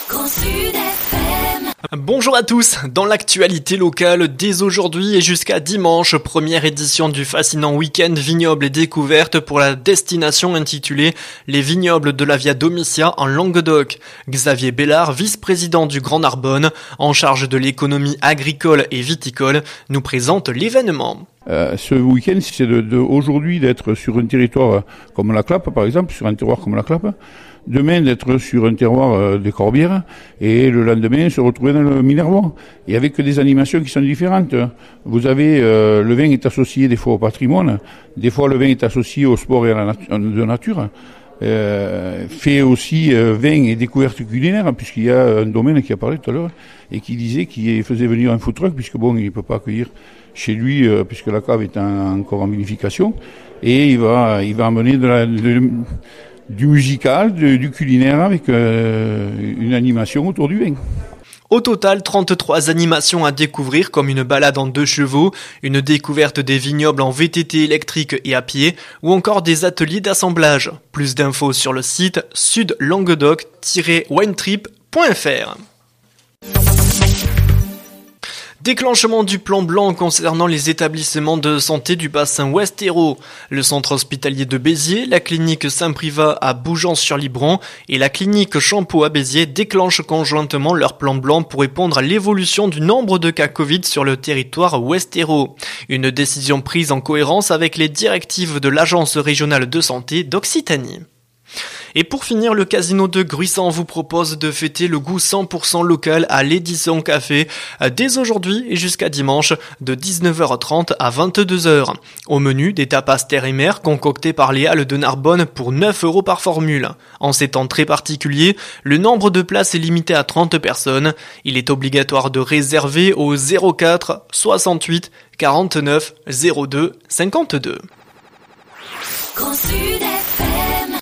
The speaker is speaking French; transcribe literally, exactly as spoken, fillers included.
Bonjour à tous, dans l'actualité locale, dès aujourd'hui et jusqu'à dimanche, première édition du fascinant week-end vignoble et découverte pour la destination intitulée Les vignobles de la Via Domitia en Languedoc. Xavier Bellard, vice-président du Grand Narbonne, en charge de l'économie agricole et viticole, nous présente l'événement. Euh, ce week-end, c'est de, de, aujourd'hui d'être sur un territoire comme la Clappe, par exemple, sur un terroir comme la Clappe, demain d'être sur un terroir euh, des Corbières, et le lendemain se retrouver dans le Minervois, et avec des animations qui sont différentes. Vous avez, euh, le vin est associé des fois au patrimoine, des fois le vin est associé au sport et à la natu- de nature. Euh, fait aussi euh, vin et découverte culinaire, puisqu'il y a un domaine qui a parlé tout à l'heure et qui disait qu'il faisait venir un food truck, puisque bon, il ne peut pas accueillir chez lui euh, puisque la cave est en, encore en vinification, et il va il va amener de la, de, du musical, de, du culinaire avec euh, une animation autour du vin. Au total, trente-trois animations à découvrir comme une balade en deux chevaux, une découverte des vignobles en V T T électrique et à pied, ou encore des ateliers d'assemblage. Plus d'infos sur le site sud languedoc tiret winetrip point f r. Déclenchement du plan blanc concernant les établissements de santé du bassin Ouest-Hérault. Le centre hospitalier de Béziers, la clinique Saint-Privat à Bougeant-sur-Libron et la clinique Champeau à Béziers déclenchent conjointement leur plan blanc pour répondre à l'évolution du nombre de cas Covid sur le territoire Ouest-Hérault. Une décision prise en cohérence avec les directives de l'Agence régionale de santé d'Occitanie. Et pour finir, le casino de Gruissant vous propose de fêter le goût cent pour cent local à l'Édition Café dès aujourd'hui et jusqu'à dimanche de dix-neuf heures trente à vingt-deux heures. Au menu, des tapas terre et mer concoctés par les Halles de Narbonne pour neuf euros par formule. En ces temps très particuliers, le nombre de places est limité à trente personnes. Il est obligatoire de réserver au zéro quatre soixante-huit quarante-neuf zéro deux cinquante-deux. Grand Sud F M.